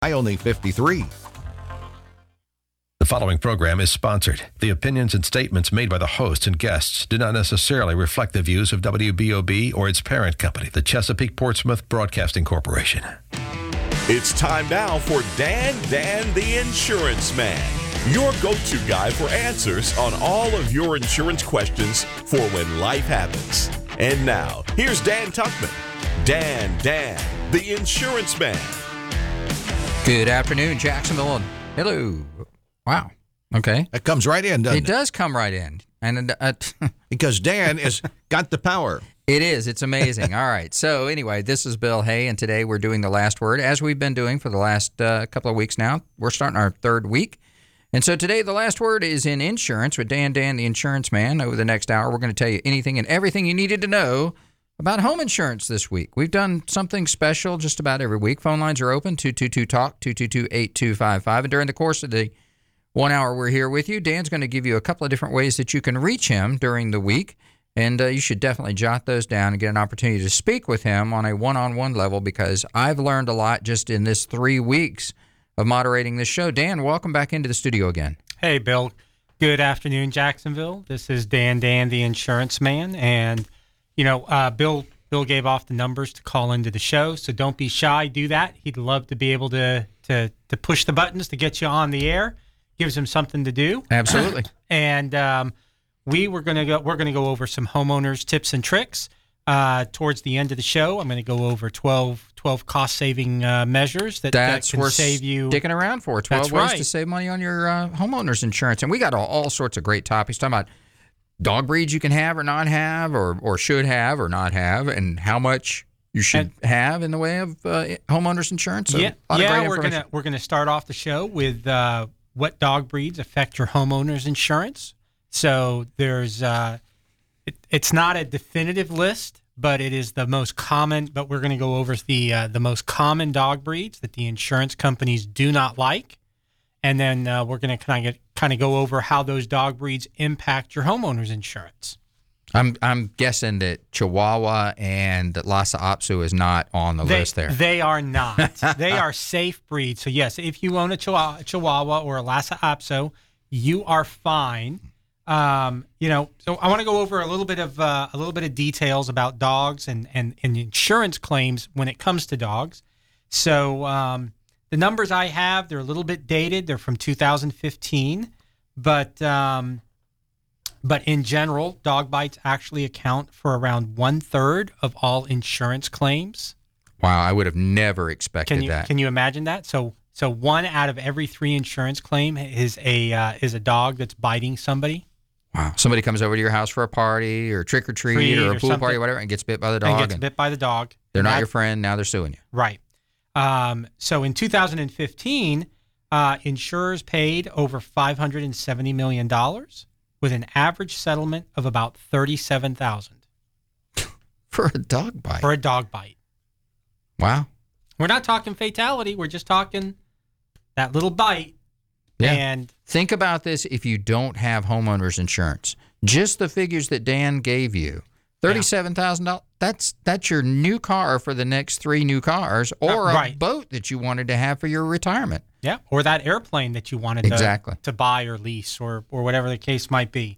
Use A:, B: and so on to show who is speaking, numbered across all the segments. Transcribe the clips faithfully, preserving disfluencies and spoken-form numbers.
A: I only fifty-three.
B: The following program is sponsored. The opinions and statements made by the hosts and guests do not necessarily reflect the views of W B O B or its parent company, the Chesapeake Portsmouth Broadcasting Corporation.
C: It's time now for Dan Dan the Insurance Man, your go-to guy for answers on all of your insurance questions for when life happens. And now, here's Dan Tuckman. Dan Dan the Insurance Man.
D: Good afternoon, Jacksonville. Hello. Wow. Okay.
A: That comes right in, doesn't it?
D: It does come right in. And uh,
A: because Dan has got the power.
D: It is. It's amazing. All right. So anyway, this is Bill Hay, and today we're doing the last word, as we've been doing for the last uh, couple of weeks now. We're starting our third week. And so today the last word is in insurance with Dan Dan, the Insurance Man. Over the next hour, we're going to tell you anything and everything you needed to know about home insurance this week. We've done something special just about every week. Phone lines are open, two two two talk, two two two, eight two five five. And during the course of the one hour we're here with you, Dan's going to give you a couple of different ways that you can reach him during the week. And uh, you should definitely jot those down and get an opportunity to speak with him on a one-on-one level, because I've learned a lot just in this three weeks of moderating this show. Dan, welcome back into the studio again.
E: Hey, Bill. Good afternoon, Jacksonville. This is Dan Dan, the Insurance Man. And, you know, uh, Bill Bill gave off the numbers to call into the show, so don't be shy. Do that. He'd love to be able to to, to push the buttons to get you on the air. Gives him something to do.
D: Absolutely.
E: and um, we were going to go. We're going to go over some homeowners tips and tricks uh, towards the end of the show. I'm going to go over twelve, twelve cost saving uh, measures that,
D: That's
E: that can
D: worth
E: save you.
D: Sticking around for twelve
E: That's
D: ways
E: right.
D: to save money on your uh, homeowners insurance, and we got all, all sorts of great topics talking about dog breeds you can have or not have, or or should have or not have, and how much you should
E: And,
D: have in the way of uh, homeowners insurance. So
E: yeah,
D: a lot of
E: yeah.
D: great
E: We're gonna we're gonna start off the show with uh, what dog breeds affect your homeowners insurance. So there's uh, it, it's not a definitive list, but it is the most common. But we're going to go over the uh, the most common dog breeds that the insurance companies do not like, and then uh, we're going to kind of kind of go over how those dog breeds impact your homeowners insurance.
D: I'm I'm guessing that Chihuahua and Lhasa Apso is not on the
E: They,
D: list there.
E: They are not. They are safe breeds. So yes, if you own a Chihuahua, Chihuahua or a Lhasa Apso, you are fine. Um, you know, so I want to go over a little bit of uh, a little bit of details about dogs and, and, and insurance claims when it comes to dogs. So um, the numbers I have, they're a little bit dated. They're from two thousand fifteen, but um, but in general, dog bites actually account for around one third of all insurance claims.
D: Wow, I would have never expected
E: Can you
D: that.
E: can you imagine that? So so one out of every three insurance claim is a uh, is a dog that's biting somebody.
D: Wow, somebody comes over to your house for a party or trick or treat
E: Treat
D: or a
E: or
D: pool party
E: something.
D: or whatever, and gets bit by the dog.
E: And gets
D: and
E: bit by the dog.
D: they're
E: And
D: not
E: that-
D: your friend. Now they're suing you.
E: Right. Um, so in two thousand fifteen, uh, insurers paid over five hundred seventy million dollars with an average settlement of about thirty-seven thousand dollars
D: For a dog bite.
E: for a dog bite.
D: Wow.
E: We're not talking fatality. We're just talking that little bite.
D: Yeah.
E: And
D: Think about this if you don't have homeowners insurance. Just the figures that Dan gave you. thirty-seven thousand dollars. That's that's your new car for the next three new cars, or
E: Uh,
D: a
E: right.
D: boat that you wanted to have for your retirement.
E: yeah, or that airplane that you wanted
D: Exactly.
E: to, to buy or lease or or whatever the case might be.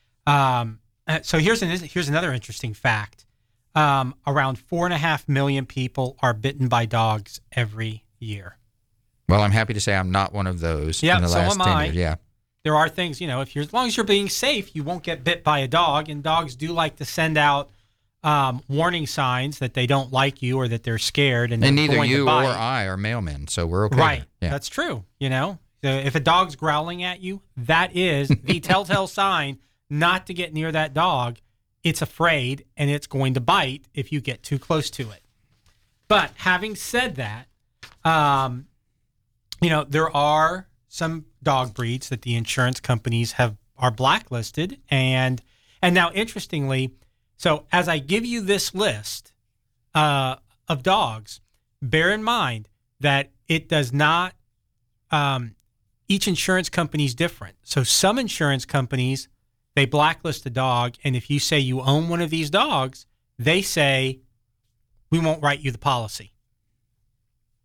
E: Um, uh, so here's an, here's another interesting fact. Um, around four and a half million people are bitten by dogs every year.
D: Well, I'm happy to say I'm not one of those
E: Yeah,
D: in the
E: so
D: last
E: am
D: ten
E: I.
D: years. Yeah.
E: There are things, you know, if you're as long as you're being safe, you won't get bit by a dog. And dogs do like to send out um, warning signs that they don't like you or that they're scared, and,
D: And
E: they're
D: neither
E: going to
D: you or
E: bite.
D: I are mailmen, so we're okay.
E: Right.
D: there. Yeah.
E: That's true. You know, so if a dog's growling at you, that is the telltale sign not to get near that dog. It's afraid and it's going to bite if you get too close to it. But having said that, um, you know, there are some dog breeds that the insurance companies have are blacklisted. And and now, interestingly, so as I give you this list uh, of dogs, bear in mind that it does not, um, each insurance company is different. So some insurance companies, they blacklist a dog, and if you say you own one of these dogs, they say, we won't write you the policy.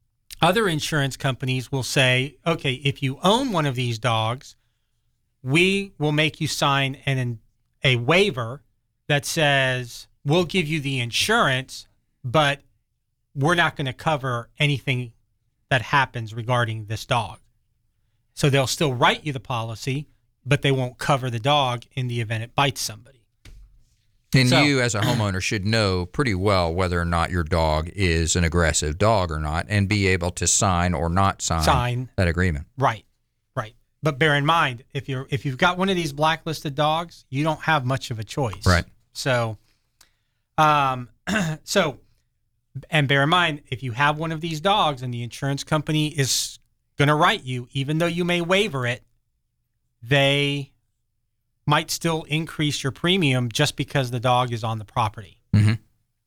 E: Other insurance companies will say, okay, if you own one of these dogs, we will make you sign an a waiver that says we'll give you the insurance, but we're not going to cover anything that happens regarding this dog. So they'll still write you the policy, but they won't cover the dog in the event it bites somebody.
D: And
E: So-
D: you, as a homeowner, should know pretty well whether or not your dog is an aggressive dog or not, and be able to sign or not sign,
E: Sign.
D: that agreement.
E: Right, right. But bear in mind, if you're if you've got one of these blacklisted dogs, you don't have much of a choice.
D: Right.
E: So, um, so, and bear in mind, if you have one of these dogs and the insurance company is going to write you, even though you may waiver it, they might still increase your premium just because the dog is on the property.
D: Mm-hmm.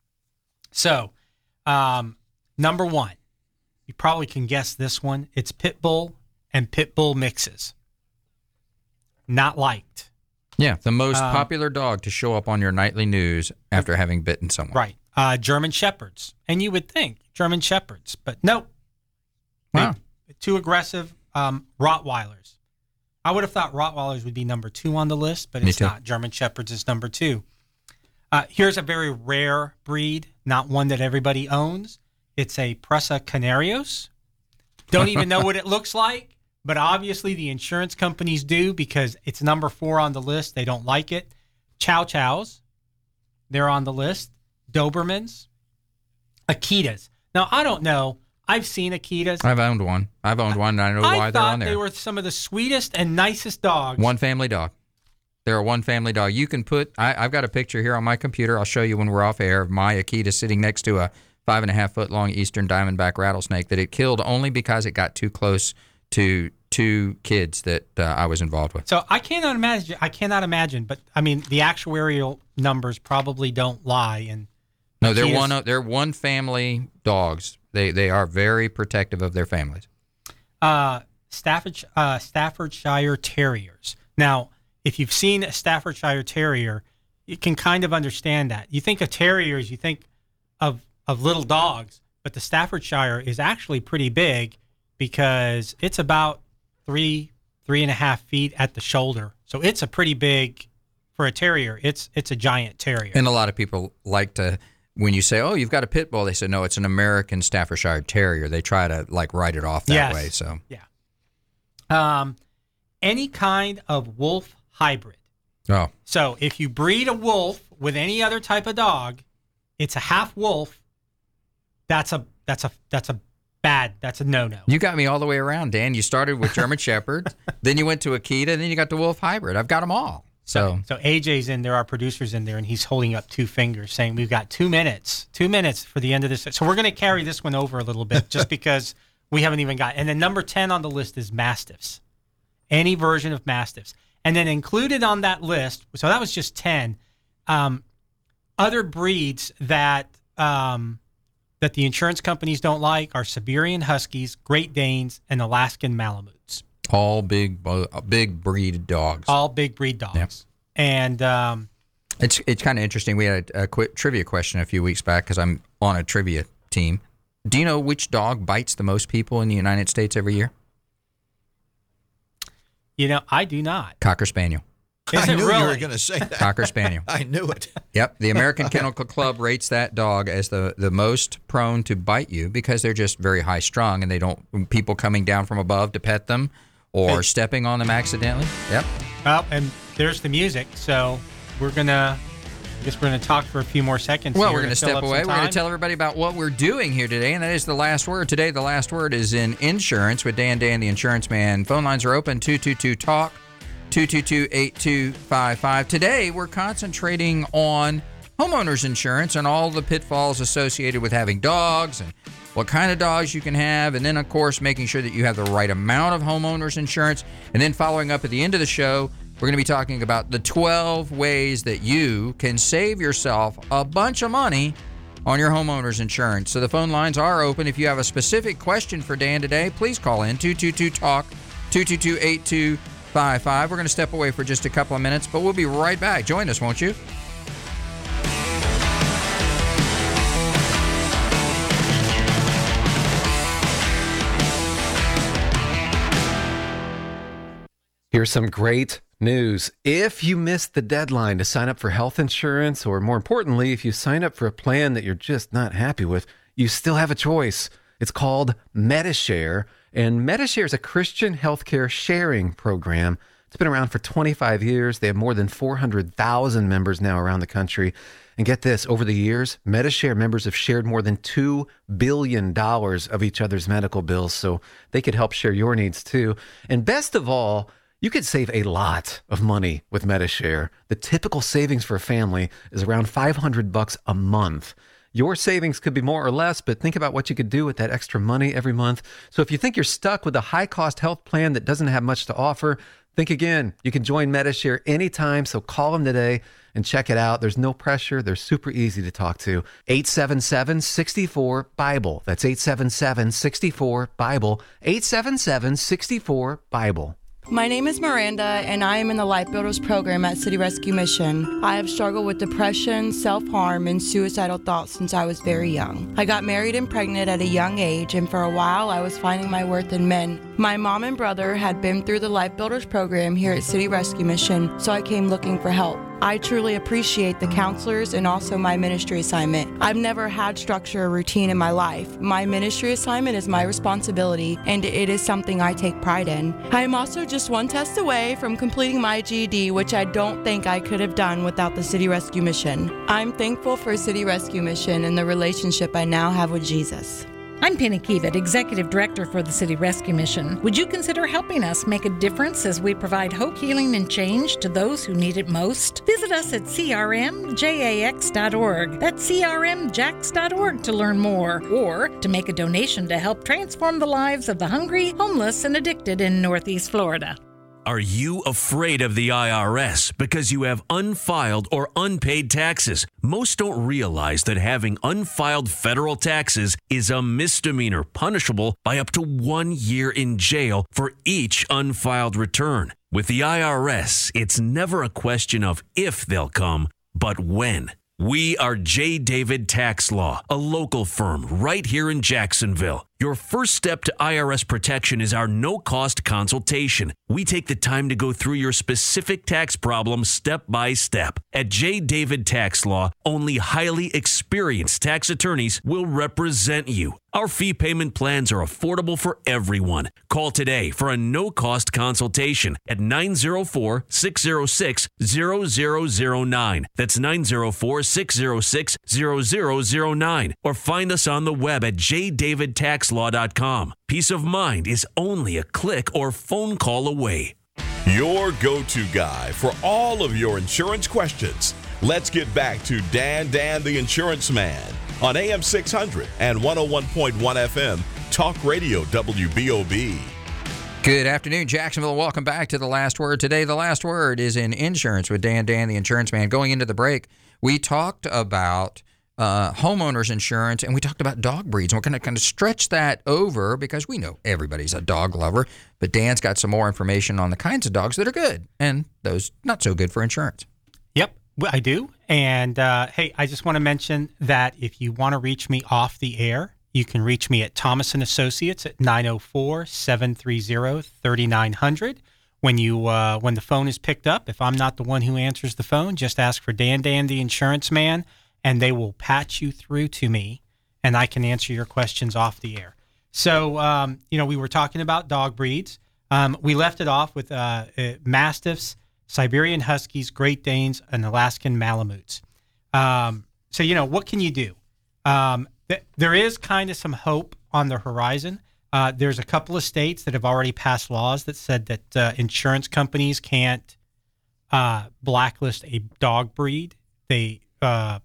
E: So, um, number one, you probably can guess this one. It's pit bull and pit bull mixes. Not liked.
D: Yeah, the most
E: Um,
D: popular dog to show up on your nightly news after having bitten someone.
E: Right. Uh, German Shepherds. And you would think German Shepherds, but nope.
D: Wow.
E: They- too aggressive. Um, Rottweilers. I would have thought Rottweilers would be number two on the list, but
D: Me
E: it's
D: too.
E: not. German Shepherds is number two. Uh, here's a very rare breed, not one that everybody owns. It's a Presa Canarios. Don't even know what it looks like, but obviously the insurance companies do because it's number four on the list. They don't like it. Chow Chows, they're on the list. Dobermans, Akitas. Now, I don't know. I've seen Akitas.
D: I've owned one. I've owned one, and I know
E: I
D: why they're
E: thought
D: on there.
E: they were some of the sweetest and nicest dogs.
D: One family dog. They're a one family dog. You can put, I, I've got a picture here on my computer. I'll show you when we're off air of my Akita sitting next to a five and a half foot long Eastern Diamondback rattlesnake that it killed only because it got too close to two kids that uh, I was involved with.
E: So I cannot imagine. I cannot imagine, but I mean, the actuarial numbers probably don't lie. And
D: No, they're
E: Akitas-
D: one. They're one family dogs. They they are very protective of their families.
E: uh, Stafford, uh, Staffordshire Terriers. Now, if you've seen a Staffordshire Terrier, you can kind of understand that. You think of terriers, you think of of little dogs, but the Staffordshire is actually pretty big because it's about three three and a half feet at the shoulder. So it's a pretty big for a terrier. It's it's a giant terrier.
D: And a lot of people like to, when you say, "Oh, you've got a pit bull," they say, "No, it's an American Staffordshire Terrier." They try to like write it off that
E: Yes.
D: way. So
E: Yeah. Um, any kind of wolf hybrid.
D: oh,
E: So if you breed a wolf with any other type of dog, it's a half wolf. That's a that's a that's a bad. That's a no no.
D: you got me all the way around, Dan. You started with German Shepherd, then you went to Akita, and then you got the Wolf Hybrid. I've got them all. So
E: So A J's in there, our producer's in there, and he's holding up two fingers, saying we've got two minutes, two minutes for the end of this. So we're going to carry this one over a little bit, just because we haven't even got. And then number ten on the list is Mastiffs, any version of Mastiffs, and then included on that list. So that was just ten. Um, other breeds that um, that the insurance companies don't like are Siberian Huskies, Great Danes, and Alaskan Malamutes.
D: all big, bo- big breed dogs.
E: All big breed dogs.
D: Yep.
E: And um,
D: It's it's kind of interesting. We had a, a quick trivia question a few weeks back because I'm on a trivia team. Do you know which dog bites the most people in the United States every year?
E: you know, I do not.
D: Cocker Spaniel.
E: Is
A: I
E: it
A: knew
E: really?
A: you were going to say that.
D: Cocker Spaniel.
A: I knew it.
D: Yep. The American Kennel Club rates that dog as the, the most prone to bite you because they're just very high strung and they don't, people coming down from above to pet them or stepping on them accidentally. Yep.
E: Well, and there's the music. So we're gonna, I guess we're gonna talk for a few more seconds.
D: Well,
E: here
D: we're going to
E: fill
D: step
E: up some
D: away. We're going
E: time.
D: to tell everybody about what we're doing here today, and that is the last word. Today, the last word is in insurance with Dan Dan, the insurance man. Phone lines are open, two two two talk, two two two, eight two five five. Today, we're concentrating on homeowners insurance and all the pitfalls associated with having dogs and what kind of dogs you can have, and then, of course, making sure that you have the right amount of homeowners insurance. And then following up at the end of the show, we're going to be talking about the twelve ways that you can save yourself a bunch of money on your homeowner's insurance. So the phone lines are open. If you have a specific question for Dan today, please call in two two two talk, two two two, eight two five five. We're going to step away for just a couple of minutes, but we'll be right back. Join us, won't you?
F: Here's some great news. If you missed the deadline to sign up for health insurance, or more importantly, if you sign up for a plan that you're just not happy with, you still have a choice. It's called Medi-Share, and Medi-Share is a Christian healthcare sharing program. It's been around for twenty-five years. They have more than four hundred thousand members now around the country. And get this, over the years, Medi-Share members have shared more than two billion dollars of each other's medical bills, so they could help share your needs too. And best of all, you could save a lot of money with Medi-Share. The typical savings for a family is around five hundred bucks a month. Your savings could be more or less, but think about what you could do with that extra money every month. So if you think you're stuck with a high-cost health plan that doesn't have much to offer, think again. You can join Medi-Share anytime, so call them today and check it out. There's no pressure. They're super easy to talk to. eight seven seven, six four, Bible. That's eight seven seven, six four, Bible. eight seven seven, six four, Bible.
G: My name is Miranda, and I am in the Life Builders program at City Rescue Mission. I have struggled with depression, self-harm, and suicidal thoughts since I was very young. I got married and pregnant at a young age, and for a while I was finding my worth in men. My mom and brother had been through the Life Builders program here at City Rescue Mission, so I came looking for help. I truly appreciate the counselors and also my ministry assignment. I've never had structure or routine in my life. My ministry assignment is my responsibility, and it is something I take pride in. I am also just one test away from completing my G E D, which I don't think I could have done without the City Rescue Mission. I'm thankful for City Rescue Mission and the relationship I now have with Jesus.
H: I'm Penny Kiewit, Executive Director for the City Rescue Mission. Would you consider helping us make a difference as we provide hope, healing, and change to those who need it most? Visit us at c r m jax dot org. That's c r m jax dot org to learn more, or to make a donation to help transform the lives of the hungry, homeless, and addicted in Northeast Florida.
I: Are you afraid of the I R S because you have unfiled or unpaid taxes? Most don't realize that having unfiled federal taxes is a misdemeanor punishable by up to one year in jail for each unfiled return. With the I R S, it's never a question of if they'll come, but when. We are J. David Tax Law, a local firm right here in Jacksonville. Your first step to I R S protection is our no-cost consultation. We take the time to go through your specific tax problem step by step. At J. David Tax Law, only highly experienced tax attorneys will represent you. Our fee payment plans are affordable for everyone. Call today for a no-cost consultation at nine oh four, six oh six, zero zero zero nine. That's nine oh four, six oh six, zero zero zero nine. Or find us on the web at j david tax law dot com. Peace of mind is only a click or phone call away.
C: Your go-to guy for all of your insurance questions. Let's get back to Dan Dan the Insurance Man on A M six hundred and one oh one point one F M Talk Radio W B O B.
D: Good afternoon, Jacksonville. Welcome back to The Last Word. Today, The Last Word is in insurance with Dan Dan the Insurance Man. Going into the break, we talked about uh, homeowners insurance, and we talked about dog breeds. And we're going to kind of stretch that over because we know everybody's a dog lover, but Dan's got some more information on the kinds of dogs that are good and those not so good for insurance.
E: Yep, I do. And uh, hey, I just want to mention that if you want to reach me off the air, you can reach me at Thomas and Associates at nine oh four, seven three zero, three nine zero zero. When you uh, when the phone is picked up, if I'm not the one who answers the phone, just ask for Dan Dan the Insurance Man, and they will patch you through to me, and I can answer your questions off the air. So, um, you know, we were talking about dog breeds. Um, we left it off with uh, uh, Mastiffs, Siberian Huskies, Great Danes, and Alaskan Malamutes. Um, so, you know, what can you do? Um, th- there is kind of some hope on the horizon. Uh, there's a couple of states that have already passed laws that said that uh, insurance companies can't uh, blacklist a dog breed. They uh,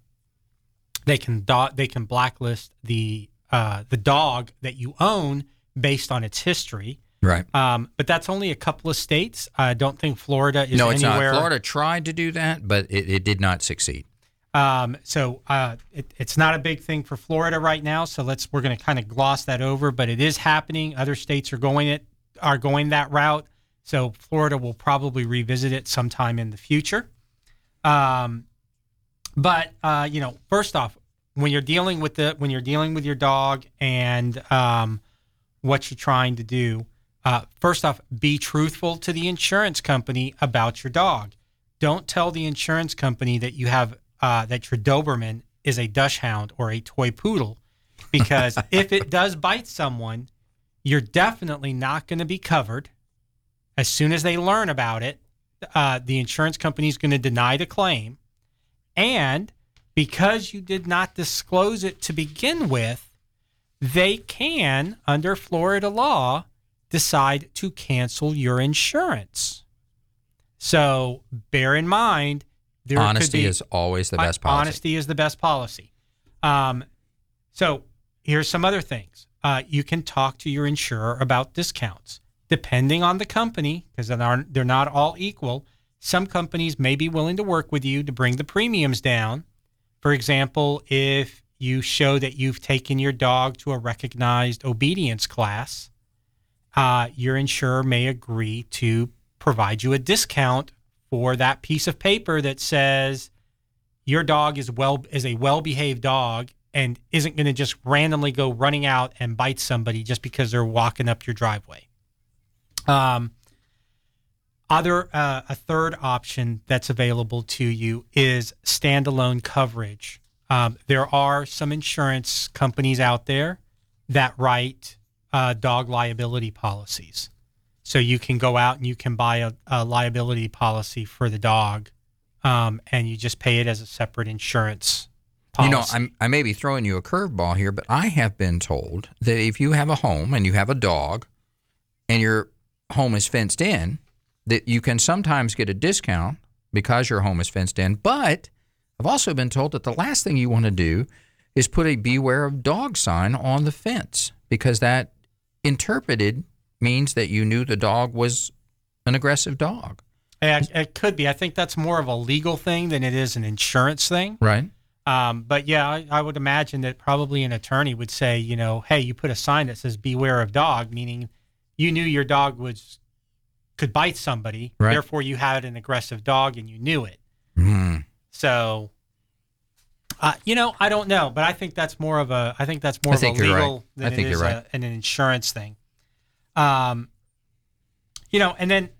E: they can do- they can blacklist the uh, the dog that you own based on its history.
D: Right.
E: Um, but that's only a couple of states. I don't think Florida is
D: no, it's
E: anywhere.
D: not. Florida tried to do that, but it, it did not succeed.
E: Um, so uh, it, it's not a big thing for Florida right now. So let's we're going to kind of gloss that over, but it is happening. Other states are going it are going that route. So Florida will probably revisit it sometime in the future. Um, but uh, you know, first off, when you're dealing with the when you're dealing with your dog and um, what you're trying to do, uh, first off, be truthful to the insurance company about your dog. Don't tell the insurance company that you have uh, that your Doberman is a Dachshund or a toy poodle, because if it does bite someone, you're definitely not going to be covered. As soon as they learn about it, uh, the insurance company is going to deny the claim. And because you did not disclose it to begin with, they can, under Florida law, decide to cancel your insurance. So bear in mind, there
D: honesty
E: could be,
D: is always the best policy.
E: Honesty is the best policy. Um, so here's some other things. Uh, you can talk to your insurer about discounts. Depending on the company, because they're, they're not all equal, some companies may be willing to work with you to bring the premiums down. For example, if you show that you've taken your dog to a recognized obedience class, uh, your insurer may agree to provide you a discount for that piece of paper that says your dog is well is a well-behaved dog and isn't going to just randomly go running out and bite somebody just because they're walking up your driveway. Um, other uh, a third option that's available to you is standalone coverage. Um, there are some insurance companies out there that write uh, dog liability policies. So you can go out and you can buy a, a liability policy for the dog, um, and you just pay it as a separate insurance policy.
D: You know, I'm, I may be throwing you a curveball here, but I have been told that if you have a home and you have a dog and your home is fenced in, that you can sometimes get a discount because your home is fenced in. But I've also been told that the last thing you want to do is put a beware of dog sign on the fence, because that interpreted means that you knew the dog was an aggressive dog.
E: It, it could be. I think that's more of a legal thing than it is an insurance thing.
D: Right.
E: Um, but yeah, I, I would imagine that probably an attorney would say, you know, hey, you put a sign that says beware of dog, meaning you knew your dog was could bite somebody,
D: right.
E: Therefore you had an aggressive dog and you knew it.
D: Mm.
E: So, uh, you know, I don't know, but I think that's more of a I think that's more
D: I
E: of a
D: think you're
E: legal
D: right.
E: than
D: I think
E: it is
D: you're right.
E: a, an insurance thing. Um, you know, and then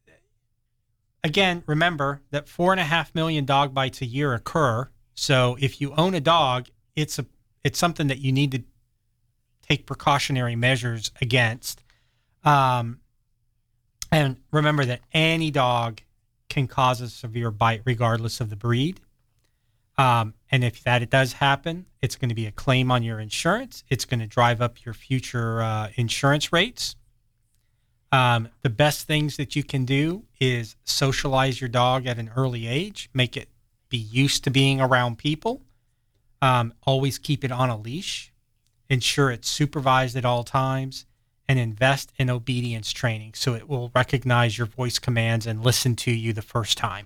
E: again, remember that four and a half million dog bites a year occur. So if you own a dog, it's a it's something that you need to take precautionary measures against. Um, and remember that any dog can cause a severe bite regardless of the breed. Um, and if that it does happen, it's going to be a claim on your insurance. It's going to drive up your future uh, insurance rates. Um, the best things that you can do is socialize your dog at an early age, make it be used to being around people. Um, always keep it on a leash. Ensure it's supervised at all times, and invest in obedience training so it will recognize your voice commands and listen to you the first time.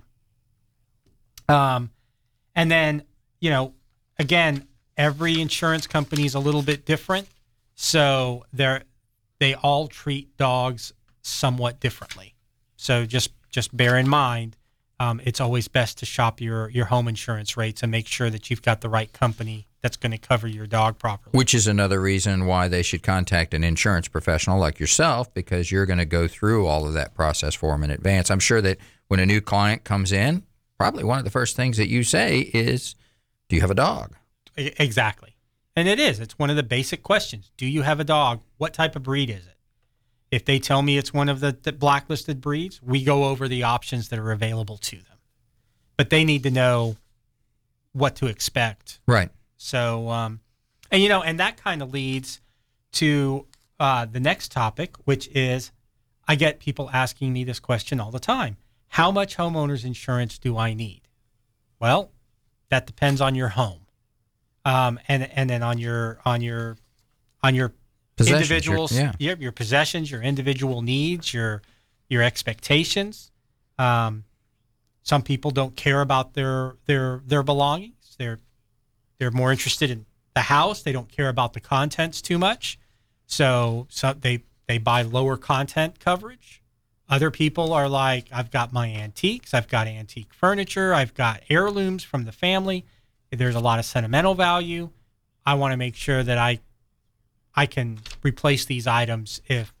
E: Um, and then, you know, again, every insurance company is a little bit different, so they're they all treat dogs somewhat differently. So just just bear in mind, um, it's always best to shop your your home insurance rates and make sure that you've got the right company that's going to cover your dog properly.
D: Which is another reason why they should contact an insurance professional like yourself, because you're going to go through all of that process for them in advance. I'm sure that when a new client comes in, probably one of the first things that you say is, do you have a dog?
E: Exactly. And it is. It's one of the basic questions. Do you have a dog? What type of breed is it? If they tell me it's one of the, the blacklisted breeds, we go over the options that are available to them. But they need to know what to expect.
D: Right.
E: So, um, and you know, and that kind of leads to uh, the next topic, which is I get people asking me this question all the time. How much homeowners insurance do I need? Well, that depends on your home. Um, and, and then on your, on your, on your individuals,
D: your, yeah.
E: your, your possessions, your individual needs, your, your expectations. Um, some people don't care about their, their, their belongings. They're, They're more interested in the house. They don't care about the contents too much. So, so they, they buy lower content coverage. Other people are like, I've got my antiques. I've got antique furniture. I've got heirlooms from the family. There's a lot of sentimental value. I want to make sure that I I can replace these items if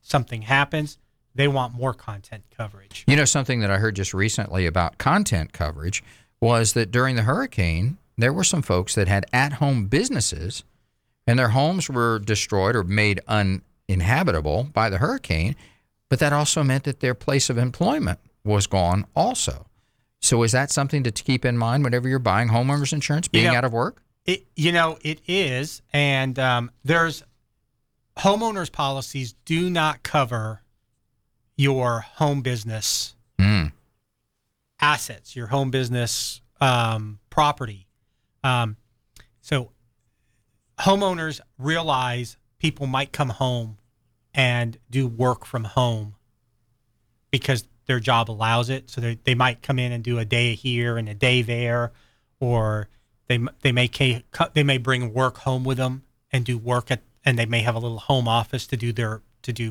E: something happens, they want more content coverage.
D: You know, something that I heard just recently about content coverage was that during the hurricane, there were some folks that had at-home businesses and their homes were destroyed or made uninhabitable by the hurricane, but that also meant that their place of employment was gone also. So is that something to keep in mind whenever you're buying homeowners insurance, being
E: you know,
D: out of work?
E: It, you know, it is. And um, there's homeowners policies do not cover your home business
D: Mm.
E: assets, your home business um, property. Um, so homeowners realize people might come home and do work from home because their job allows it. So they, they might come in and do a day here and a day there, or they they may they may bring work home with them and do work at, and they may have a little home office to do their to do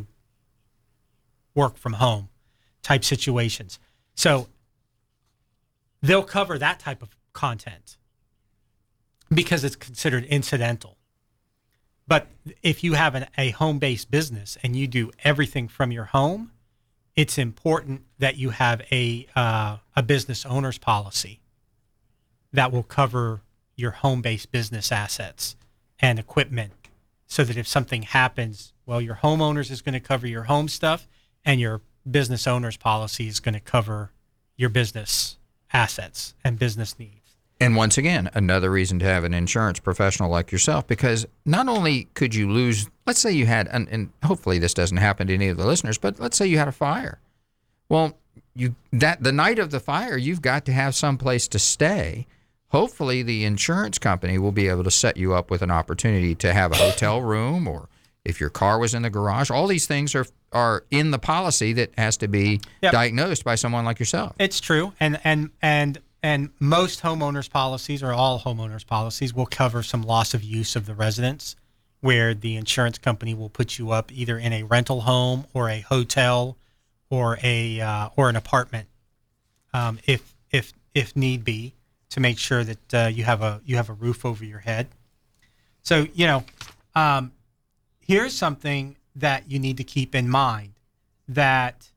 E: work from home type situations. So they'll cover that type of content because it's considered incidental. But if you have an, a home-based business and you do everything from your home, it's important that you have a uh, a business owner's policy that will cover your home-based business assets and equipment, so that if something happens, well, your homeowners is going to cover your home stuff, and your business owner's policy is going to cover your business assets and business needs.
D: And once again, another reason to have an insurance professional like yourself, because not only could you lose, let's say you had, and, and hopefully this doesn't happen to any of the listeners, but let's say you had a fire. Well, you that the night of the fire, you've got to have some place to stay. Hopefully the insurance company will be able to set you up with an opportunity to have a hotel room, or if your car was in the garage. All these things are are in the policy that has to be
E: Yep.
D: diagnosed by someone like yourself.
E: It's true. And, and, and, and most homeowners policies, or all homeowners policies, will cover some loss of use of the residence, where the insurance company will put you up either in a rental home or a hotel or a uh, or an apartment, um, if if if need be, to make sure that uh, you have a you have a roof over your head. So you know, um, here's something that you need to keep in mind: that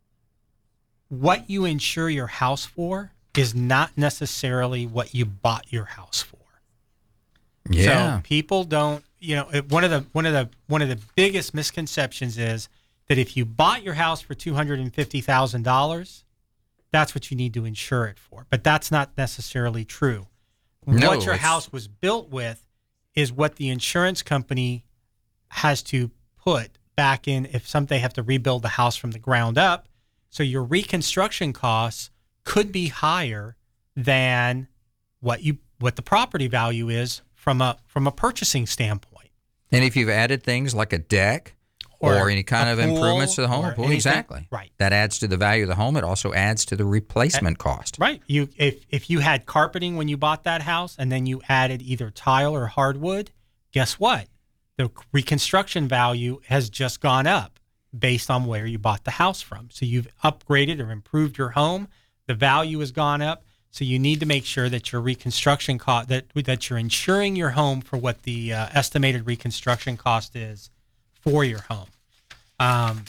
E: what you insure your house for is not necessarily what you bought your house for.
D: Yeah.
E: So people don't, you know, it, one of the one of the one of the biggest misconceptions is that if you bought your house for two hundred fifty thousand dollars, that's what you need to insure it for. But that's not necessarily true.
D: No,
E: what your
D: it's-
E: house was built with is what the insurance company has to put back in if some they have to rebuild the house from the ground up. So your reconstruction costs could be higher than what you what the property value is from a from a purchasing standpoint.
D: And if you've added things like a deck or,
E: Or
D: any kind
E: a
D: of
E: pool
D: improvements to the home,
E: or
D: a pool,
E: anything.
D: exactly.
E: Right.
D: That adds to the value of the home. It also adds to the replacement cost.
E: Right. You if if you had carpeting when you bought that house and then you added either tile or hardwood, guess what? The reconstruction value has just gone up based on where you bought the house from. So you've upgraded or improved your home. The value has gone up. So you need to make sure that your reconstruction cost that that you're insuring your home for what the uh, estimated reconstruction cost is for your home. Um,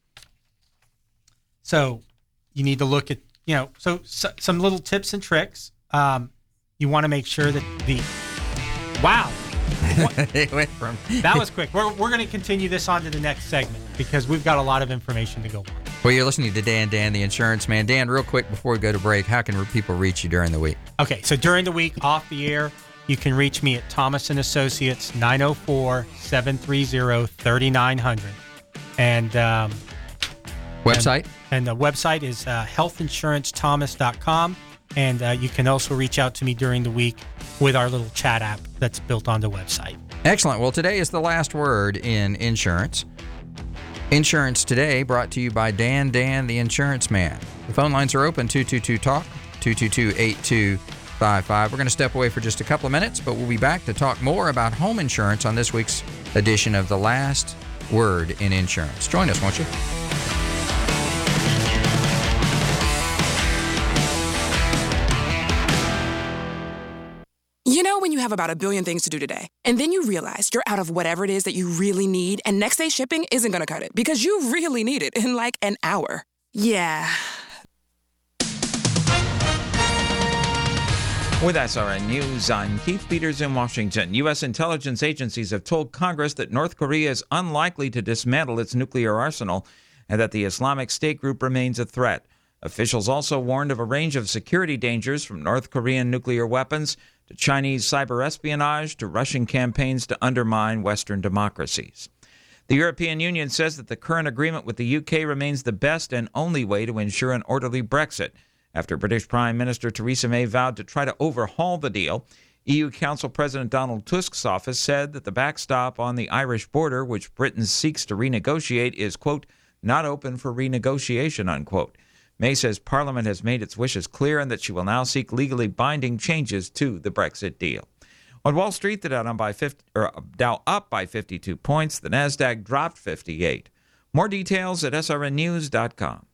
E: so you need to look at, you know, so, so some little tips and tricks. Um, you want to make sure that the, wow,
D: It went from
E: that was quick. We're, we're going to continue this on to the next segment because we've got a lot of information to go on.
D: Well, you're listening to Dan, Dan, the Insurance Man. Dan, real quick before we go to break, how can people reach you during the week?
E: Okay, so during the week off the air, you can reach me at Thomas and Associates, nine oh four, seven three zero, three nine zero zero. And um,
D: Website?
E: And, and the website is uh, health insurance thomas dot com. And uh, you can also reach out to me during the week with our little chat app that's built on the website.
D: Excellent. Well, today is the last word in insurance. Insurance Today brought to you by Dan, Dan, the Insurance Man. The phone lines are open, two two two talk, two two two, eight two five five. We're going to step away for just a couple of minutes, but we'll be back to talk more about home insurance on this week's edition of The Last Word in Insurance. Join us, won't you?
J: You know when you you have about a billion things to do today. And then you realize you're out of whatever it is that you really need, and next day shipping isn't going to cut it because you really need it in like an hour. Yeah.
K: With S R N News, I'm Keith Peters in Washington. U S intelligence agencies have told Congress that North Korea is unlikely to dismantle its nuclear arsenal and that the Islamic State group remains a threat. Officials also warned of a range of security dangers from North Korean nuclear weapons to Chinese cyber espionage to Russian campaigns to undermine Western democracies. The European Union says that the current agreement with the U K remains the best and only way to ensure an orderly Brexit. After British Prime Minister Theresa May vowed to try to overhaul the deal, E U Council President Donald Tusk's office said that the backstop on the Irish border, which Britain seeks to renegotiate, is, quote, not open for renegotiation, unquote. May says Parliament has made its wishes clear and that she will now seek legally binding changes to the Brexit deal. On Wall Street, the Dow, down by fifty, or Dow up by fifty-two points. The Nasdaq dropped fifty-eight. More details at S R N news dot com.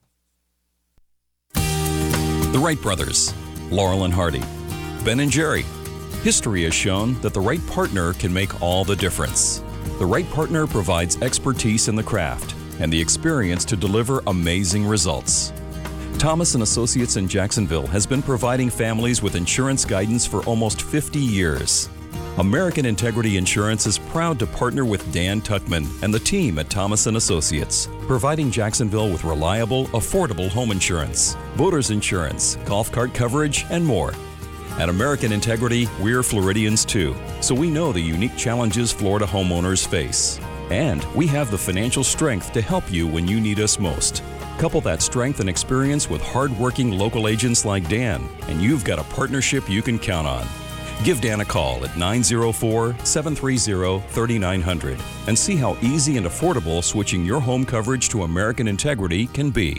L: The Wright brothers, Laurel and Hardy, Ben and Jerry. History has shown that the right partner can make all the difference. The right partner provides expertise in the craft and the experience to deliver amazing results. Thomas and Associates in Jacksonville has been providing families with insurance guidance for almost fifty years. American Integrity Insurance is proud to partner with Dan Tuckman and the team at Thomas and Associates, providing Jacksonville with reliable, affordable home insurance, boaters insurance, golf cart coverage, and more. At American Integrity, we're Floridians too, so we know the unique challenges Florida homeowners face. And we have the financial strength to help you when you need us most. Couple that strength and experience with hard-working local agents like Dan, and you've got a partnership you can count on. Give Dan a call at nine oh four, seven three oh, three nine hundred and see how easy and affordable switching your home coverage to American Integrity can be.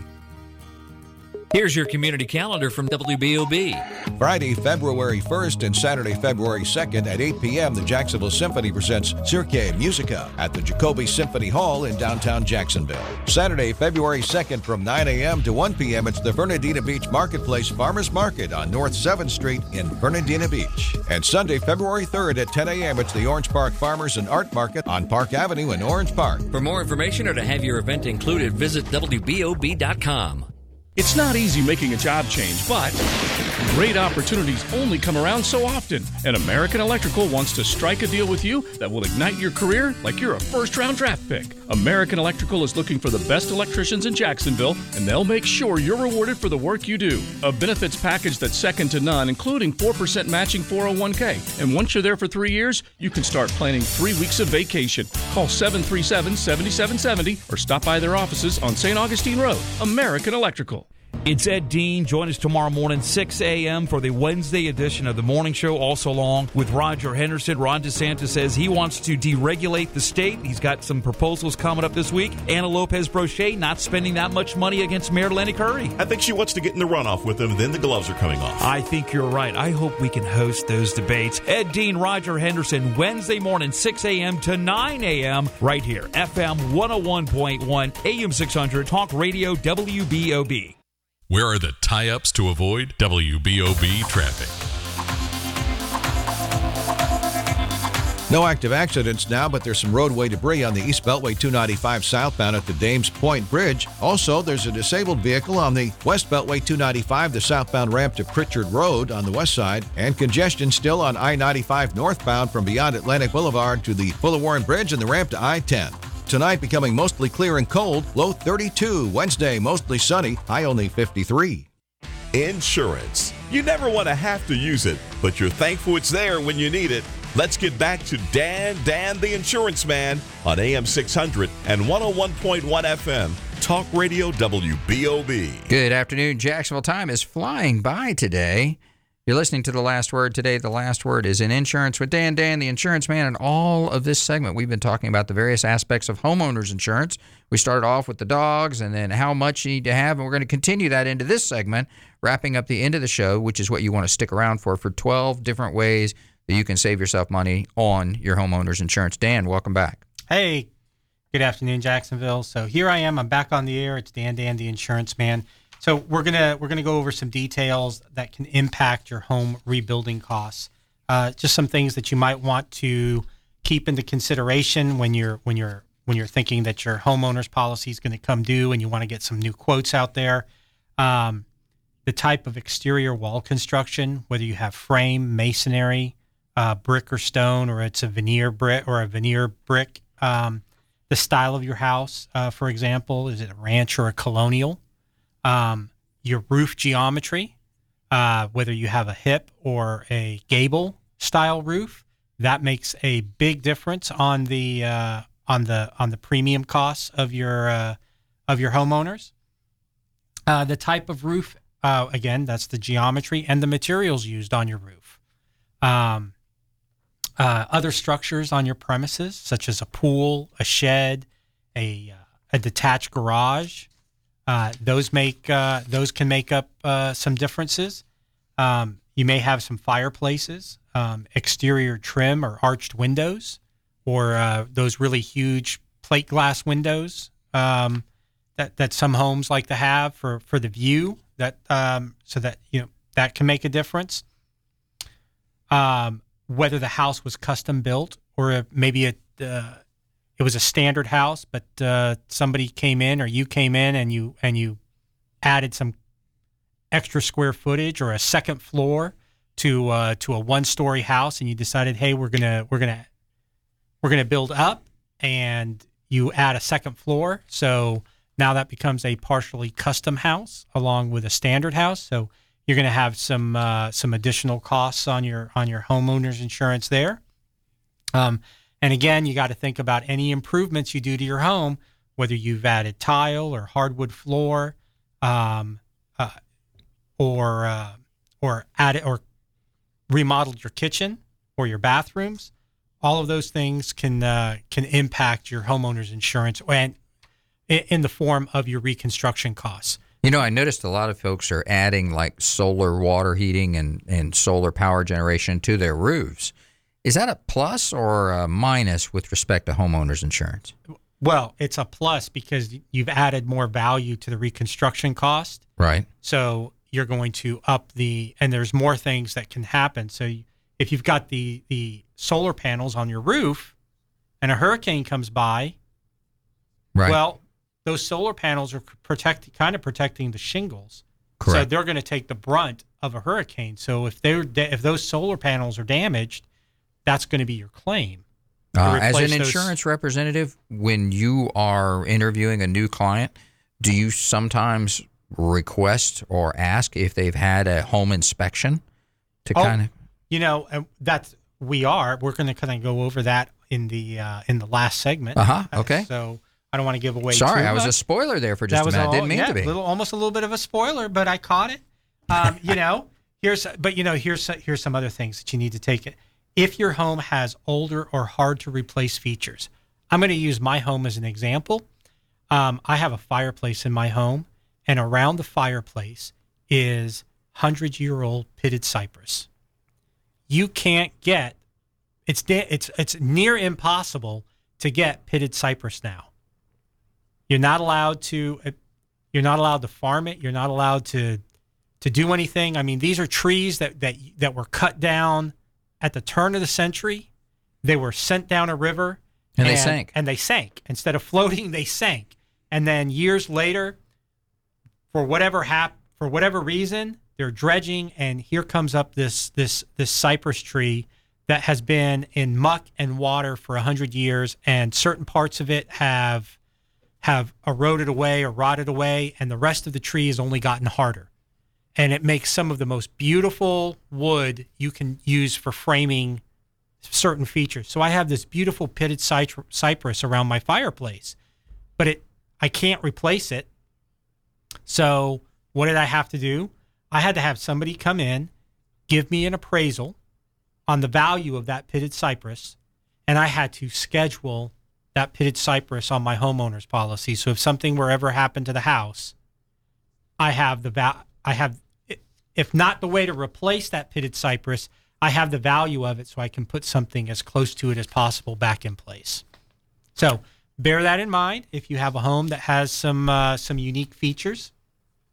M: Here's your community calendar from W B O B.
A: Friday, February first and Saturday, February second at eight p.m., the Jacksonville Symphony presents Cirque Musica at the Jacoby Symphony Hall in downtown Jacksonville. Saturday, February second from nine a.m. to one p.m., it's the Fernandina Beach Marketplace Farmers Market on North seventh Street in Fernandina Beach. And Sunday, February third at ten a.m., it's the Orange Park Farmers and Art Market on Park Avenue in Orange Park.
M: For more information or to have your event included, visit W B O B dot com.
N: It's not easy making a job change, but great opportunities only come around so often. And American Electrical wants to strike a deal with you that will ignite your career like you're a first-round draft pick. American Electrical is looking for the best electricians in Jacksonville, and they'll make sure you're rewarded for the work you do. A benefits package that's second to none, including four percent matching four oh one k. And once you're there for three years, you can start planning three weeks of vacation. Call seven three seven, seven seven seven zero or stop by their offices on Saint Augustine Road. American Electrical.
O: It's Ed Dean. Join us tomorrow morning, six a.m. for the Wednesday edition of the Morning Show, also along with Roger Henderson. Ron DeSantis says he wants to deregulate the state. He's got some proposals coming up this week. Anna Lopez Brochet not spending that much money against Mayor Lenny Curry.
C: I think she wants to get in the runoff with him, then the gloves are coming off.
O: I think you're right. I hope we can host those debates. Ed Dean, Roger Henderson, Wednesday morning, six a.m. to nine a.m. right here. F M one oh one point one, A M six hundred, Talk Radio, W B O B.
P: Where are the tie-ups to avoid? W B O B traffic.
A: No active accidents now, but there's some roadway debris on the East Beltway two ninety-five southbound at the Dames Point Bridge. Also, there's a disabled vehicle on the West Beltway two ninety-five, the southbound ramp to Pritchard Road on the west side, and congestion still on I ninety-five northbound from beyond Atlantic Boulevard to the Fuller Warren Bridge and the ramp to I ten. Tonight becoming mostly clear and cold, low thirty-two. Wednesday, mostly sunny, high only fifty-three.
C: Insurance. You never want to have to use it, but you're thankful it's there when you need it. Let's get back to Dan, Dan the Insurance Man on A M six hundred and one oh one point one F M. Talk Radio W B O B.
D: Good afternoon. Jacksonville time is flying by today. You're listening to The Last Word today. The Last Word is in insurance with Dan, Dan, the Insurance Man. And all of this segment, we've been talking about the various aspects of homeowners insurance. We started off with the dogs and then how much you need to have. And we're going to continue that into this segment, wrapping up the end of the show, which is what you want to stick around for, for twelve different ways that you can save yourself money on your homeowners insurance. Dan, welcome back.
E: Hey, good afternoon, Jacksonville. So here I am. I'm back on the air. It's Dan, Dan, the Insurance Man. So we're gonna we're gonna go over some details that can impact your home rebuilding costs. Uh, just some things that you might want to keep into consideration when you're when you're when you're thinking that your homeowner's policy is going to come due and you want to get some new quotes out there. Um, the type of exterior wall construction, whether you have frame, masonry, uh, brick or stone, or it's a veneer brick or a veneer brick. Um, the style of your house, uh, for example, is it a ranch or a colonial? Um, your roof geometry, uh, whether you have a hip or a gable style roof, that makes a big difference on the uh, on the on the premium costs of your uh, of your homeowners. Uh, the type of roof, uh, again, that's the geometry and the materials used on your roof. Um, uh, other structures on your premises, such as a pool, a shed, a uh, a detached garage, uh, those make uh, those can make up uh, some differences. Um, you may have some fireplaces, um, exterior trim or arched windows, or uh, those really huge plate glass windows um, that that some homes like to have for, for the view. That um, so that you know that can make a difference. Um, whether the house was custom built or maybe it uh, it was a standard house, but uh, somebody came in or you came in and you and you added some extra square footage or a second floor to uh, to a one story house, and you decided, hey, we're gonna we're gonna we're gonna build up, and you add a second floor, so now that becomes a partially custom house along with a standard house. So you're going to have some uh, some additional costs on your on your homeowner's insurance there. Um, and again, you got to think about any improvements you do to your home, whether you've added tile or hardwood floor, um, uh, or uh, or added or remodeled your kitchen or your bathrooms. All of those things can uh, can impact your homeowner's insurance and in the form of your reconstruction costs.
D: You know, I noticed a lot of folks are adding like solar water heating and, and solar power generation to their roofs. Is that a plus or a minus with respect to homeowners insurance?
E: Well, it's a plus because you've added more value to the reconstruction cost.
D: Right.
E: So you're going to up the, and there's more things that can happen. So you, if you've got the, the solar panels on your roof and a hurricane comes by,
D: right.
E: well, those solar panels are protect, kind of protecting the shingles.
D: Correct.
E: So they're going to take the brunt of a hurricane. So if they're da- if those solar panels are damaged, that's going to be your claim.
D: Uh, as an
E: those...
D: insurance representative, when you are interviewing a new client, do you sometimes request or ask if they've had a home inspection to
E: oh,
D: kind of?
E: You know, uh, that's we are. We're going to kind of go over that in the uh, in the last segment.
D: Uh-huh. Okay.
E: Uh, so. I don't want to give away
D: Sorry,
E: too
D: I was
E: much.
D: a spoiler there for just
E: that
D: a minute.
E: All,
D: Didn't mean
E: yeah,
D: to be.
E: Little, almost a little bit of a spoiler, but I caught it. Um, you know, here's but you know here's here's some other things that you need to take it. If your home has older or hard to replace features, I'm going to use my home as an example. Um, I have a fireplace in my home, and around the fireplace is hundred-year-old pitted cypress. You can't get it's it's it's near impossible to get pitted cypress now. You're not allowed to. You're not allowed to farm it. You're not allowed to to do anything. I mean, these are trees that that that were cut down at the turn of the century. They were sent down a river,
D: and, and they sank.
E: And they sank instead of floating. They sank. And then years later, for whatever hap- for whatever reason, they're dredging, and here comes up this this this cypress tree that has been in muck and water for a hundred years, and certain parts of it have. have eroded away or rotted away, and the rest of the tree has only gotten harder. And it makes some of the most beautiful wood you can use for framing certain features. So I have this beautiful pitted cy- cypress around my fireplace, but it I can't replace it. So what did I have to do? I had to have somebody come in, give me an appraisal on the value of that pitted cypress, and I had to schedule that pitted cypress on my homeowner's policy. So if something were ever happened to the house, I have the va- I have, if not the way to replace that pitted cypress, I have the value of it, so I can put something as close to it as possible back in place. So bear that in mind if you have a home that has some uh, some unique features.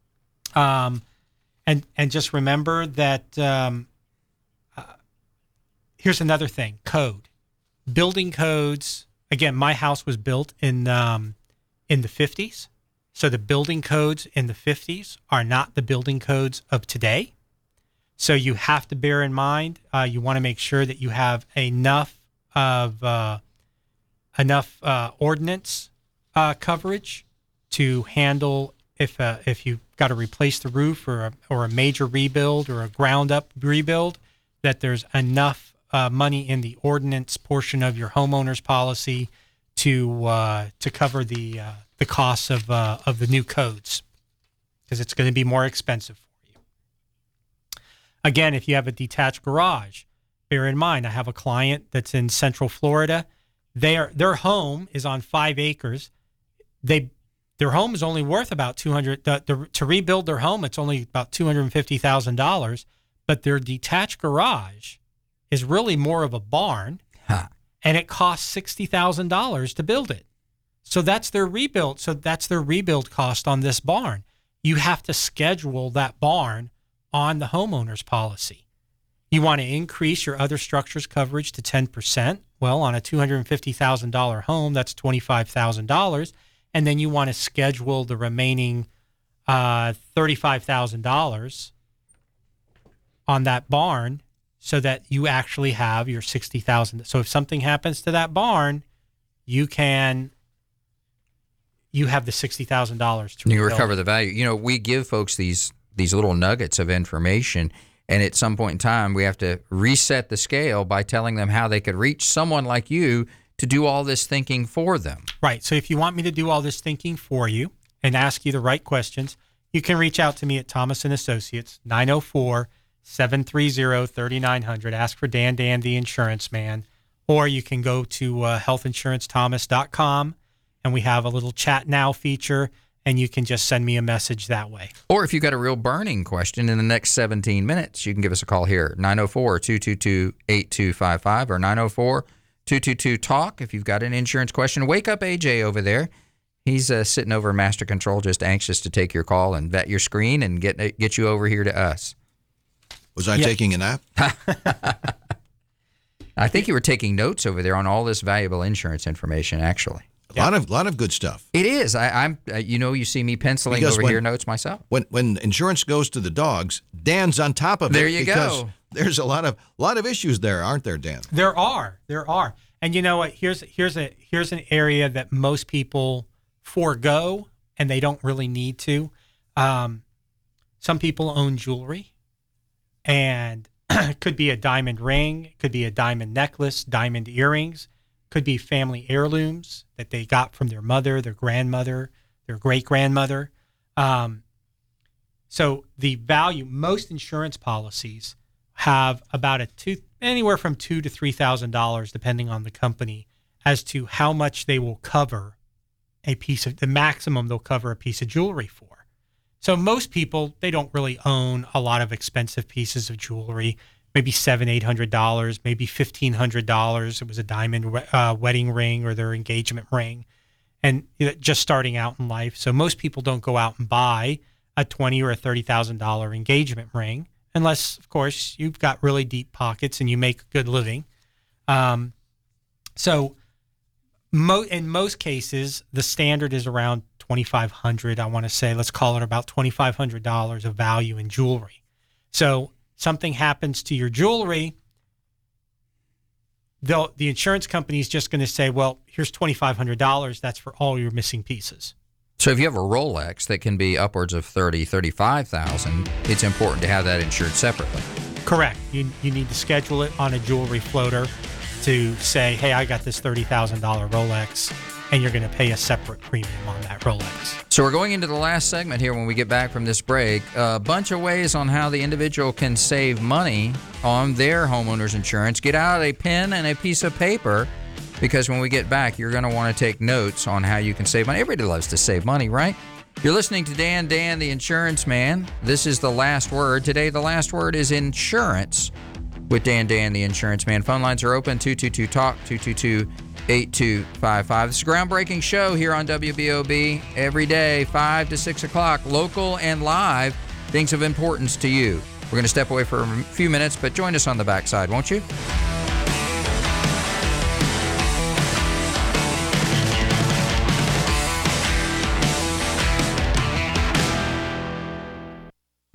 E: Um, and and just remember that um, uh, here's another thing, code. Building codes, again, my house was built in um, in the fifties. So the building codes in the fifties are not the building codes of today. So you have to bear in mind, uh, you want to make sure that you have enough of uh, enough uh, ordinance uh, coverage to handle if uh, if you've got to replace the roof or a, or a major rebuild or a ground up rebuild, that there's enough uh, money in the ordinance portion of your homeowner's policy to uh, to cover the uh, the costs of uh, of the new codes, because it's going to be more expensive for you. Again, if you have a detached garage, bear in mind, I have a client that's in Central Florida. Their their home is on five acres. They their home is only worth about two hundred. The, the, to rebuild their home, it's only about two hundred and fifty thousand dollars. But their detached garage is really more of a barn, huh. and it costs sixty thousand dollars to build it. So that's their rebuild. So that's their rebuild cost on this barn. You have to schedule that barn on the homeowner's policy. You want to increase your other structures coverage to ten percent. Well, on a two hundred fifty thousand dollars home, that's twenty-five thousand dollars. And then you want to schedule the remaining uh, thirty-five thousand dollars on that barn so that you actually have your sixty thousand dollars. So if something happens to that barn, you can, you have the sixty thousand dollars to
D: you
E: rebuild.
D: recover the value. You know, we give folks these these little nuggets of information, and at some point in time, we have to reset the scale by telling them how they could reach someone like you to do all this thinking for them.
E: Right. So if you want me to do all this thinking for you and ask you the right questions, you can reach out to me at Thomas and Associates, nine oh four, seven three zero, three nine zero zero. Ask for Dan Dan, the insurance man. Or you can go to uh, health insurance thomas dot com, and we have a little chat now feature, and you can just send me a message that way.
D: Or if you've got a real burning question in the next seventeen minutes, you can give us a call here, nine oh four, two two two, eight two five five or nine oh four, two two two, talk. If you've got an insurance question, wake up A J over there. He's uh, sitting over master control, just anxious to take your call and vet your screen and get get you over here to us.
A: Was I
D: Yeah.
A: taking a nap?
D: I think you were taking notes over there on all this valuable insurance information, actually.
A: A lot of lot of good stuff.
D: It is. I, I'm. Uh, you know, you see me penciling
A: Because
D: over
A: when-
D: here notes myself.
A: When when insurance goes to the dogs, Dan's on top of it.
D: There you
A: because
D: go.
A: There's a lot of lot of issues there, aren't there, Dan?
E: There are, there are, and you know what? Here's here's a here's an area that most people forego, and they don't really need to. Um, some people own jewelry, and it could be a diamond ring, it could be a diamond necklace, diamond earrings, could be family heirlooms that they got from their mother, their grandmother, their great grandmother. Um, so the value, most insurance policies have about a two, anywhere from two to three thousand dollars, depending on the company, as to how much they will cover a piece of the maximum they'll cover a piece of jewelry for. So most people, they don't really own a lot of expensive pieces of jewelry. Maybe seven, eight hundred dollars, maybe fifteen hundred dollars. It was a diamond uh, wedding ring or their engagement ring, and you know, just starting out in life. So most people don't go out and buy a twenty or a thirty thousand dollar engagement ring, unless, of course, you've got really deep pockets and you make a good living. Um, so, mo- in most cases, the standard is around twenty-five hundred dollars. I want to say, let's call it about twenty-five hundred dollars of value in jewelry. So something happens to your jewelry, they'll, the insurance company is just going to say, well, here's twenty-five hundred dollars. That's for all your missing pieces.
D: So if you have a Rolex that can be upwards of thirty, thirty-five thousand, it's important to have that insured separately.
E: Correct. You you need to schedule it on a jewelry floater to say, hey, I got this thirty thousand dollars Rolex, and you're going to pay a separate premium on that Rolex.
D: So we're going into the last segment here when we get back from this break. A bunch of ways on how the individual can save money on their homeowner's insurance. Get out a pen and a piece of paper, because when we get back, you're going to want to take notes on how you can save money. Everybody loves to save money, right? You're listening to Dan Dan, the Insurance Man. This is The Last Word. Today, the last word is insurance with Dan Dan, the Insurance Man. Phone lines are open, two two two, talk, two two two, eight two five five. This is a groundbreaking show here on W B O B every day, five to six o'clock, local and live, things of importance to you. We're going to step away for a few minutes, but join us on the backside, won't you?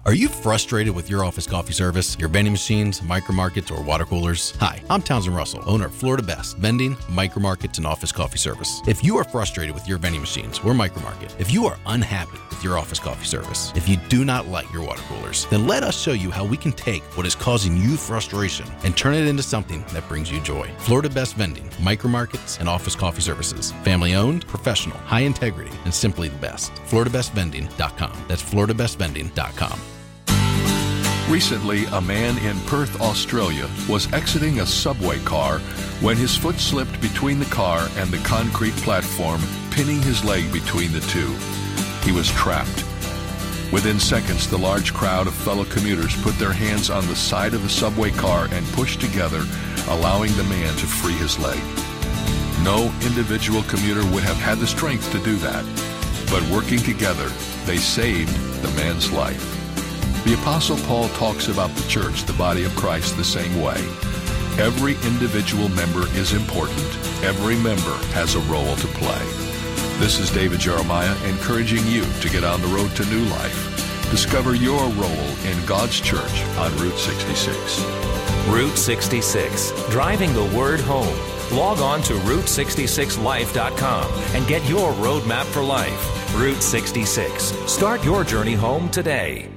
Q: Are you frustrated with your office coffee service, your vending machines, micro markets, or water coolers? Hi, I'm Townsend Russell, owner of Florida Best Vending, Micro Markets, and Office Coffee Service. If you are frustrated with your vending machines or micro market, if you are unhappy with your office coffee service, if you do not like your water coolers, then let us show you how we can take what is causing you frustration and turn it into something that brings you joy. Florida Best Vending, Micro Markets, and Office Coffee Services. Family owned, professional, high integrity, and simply the best. Florida Best Vending dot com. That's Florida Best Vending dot com.
R: Recently, a man in Perth, Australia, was exiting a subway car when his foot slipped between the car and the concrete platform, pinning his leg between the two. He was trapped. Within seconds, the large crowd of fellow commuters put their hands on the side of the subway car and pushed together, allowing the man to free his leg. No individual commuter would have had the strength to do that, but working together, they saved the man's life. The Apostle Paul talks about the church, the body of Christ, the same way. Every individual member is important. Every member has a role to play. This is David Jeremiah encouraging you to get on the road to new life. Discover your role in God's church on Route sixty-six.
S: Route sixty-six, driving the word home. Log on to route sixty-six life dot com and get your roadmap for life. Route sixty-six. Start your journey home today.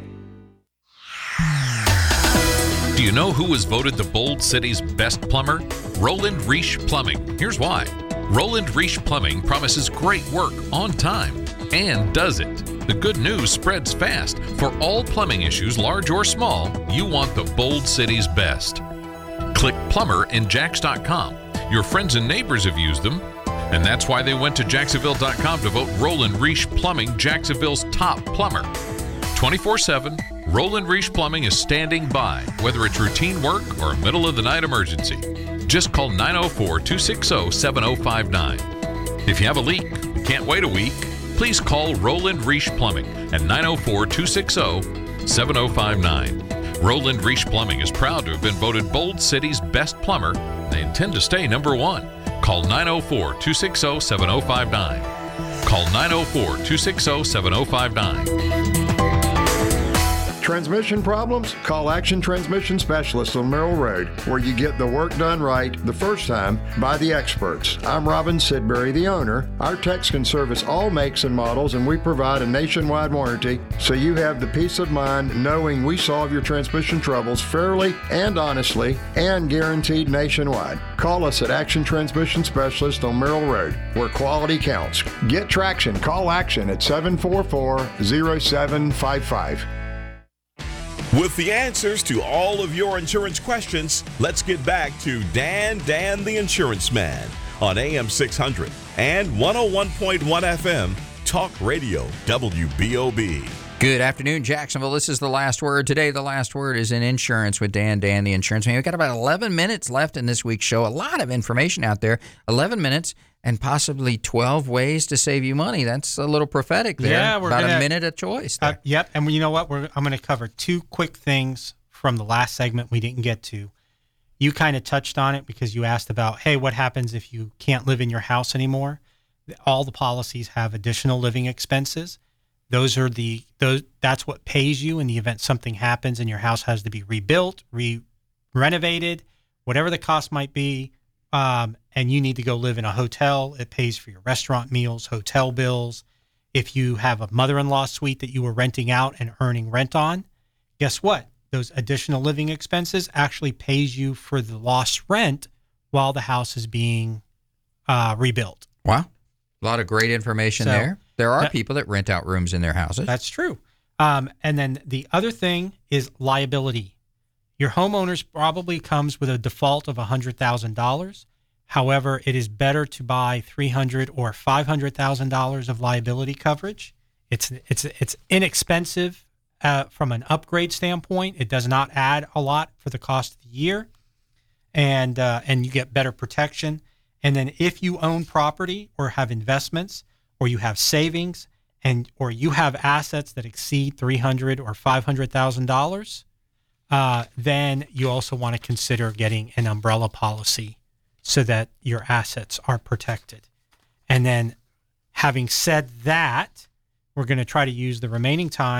P: Do you know who was voted the Bold City's best plumber? Roland Reish Plumbing. Here's why. Roland Reish Plumbing promises great work on time and does it. The good news spreads fast. For all plumbing issues, large or small, you want the Bold City's best. Click plumber in jax dot com. Your friends and neighbors have used them, and that's why they went to jacksonville dot com to vote Roland Reish Plumbing Jacksonville's top plumber. twenty-four seven, Roland Reish Plumbing is standing by, whether it's routine work or a middle-of-the-night emergency. Just call nine oh four, two six zero, seven oh five nine. If you have a leak and can't wait a week, please call Roland Reish Plumbing at nine oh four, two six zero, seven oh five nine. Roland Reish Plumbing is proud to have been voted Bold City's best plumber. They intend to stay number one. Call nine oh four, two six zero, seven oh five nine. Call nine oh four, two six zero, seven oh five nine.
T: Transmission problems? Call Action Transmission Specialists on Merrill Road, where you get the work done right the first time by the experts. I'm Robin Sidbury, the owner. Our techs can service all makes and models, and we provide a nationwide warranty, so you have the peace of mind knowing we solve your transmission troubles fairly and honestly and guaranteed nationwide. Call us at Action Transmission Specialist on Merrill Road, where quality counts. Get traction. Call Action at seven four four, zero seven five five.
C: With the answers to all of your insurance questions, let's get back to Dan Dan the Insurance Man on A M six hundred and one oh one point one F M Talk Radio W B O B.
D: Good afternoon, Jacksonville. This is The Last Word. Today, The Last Word is in insurance with Dan Dan the Insurance Man. We've got about eleven minutes left in this week's show. A lot of information out there. eleven minutes and possibly twelve ways to save you money. That's a little prophetic there.
E: Yeah, we're
D: about
E: gonna,
D: a minute of choice there.
E: Uh, yep, and you know what? We're, I'm going to cover two quick things from the last segment we didn't get to. You kind of touched on it because you asked about, hey, what happens if you can't live in your house anymore? All the policies have additional living expenses. Those are the those. That's what pays you in the event something happens and your house has to be rebuilt, re renovated, whatever the cost might be. Um, and you need to go live in a hotel. It pays for your restaurant meals, hotel bills. If you have a mother-in-law suite that you were renting out and earning rent on, guess what? Those additional living expenses actually pays you for the lost rent while the house is being uh, rebuilt.
D: Wow. A lot of great information
E: So,
D: there. There are
E: that-
D: people that rent out rooms in their houses.
E: That's true. Um, and then the other thing is liability. Your homeowners probably comes with a default of one hundred thousand dollars. However, it is better to buy three hundred thousand dollars or five hundred thousand dollars of liability coverage. It's it's it's inexpensive uh, from an upgrade standpoint. It does not add a lot for the cost of the year, and uh, and you get better protection. And then if you own property or have investments or you have savings and or you have assets that exceed three hundred thousand dollars or five hundred thousand dollars, uh, then you also want to consider getting an umbrella policy so that your assets are protected. And then having said that, we're going to try to use the remaining time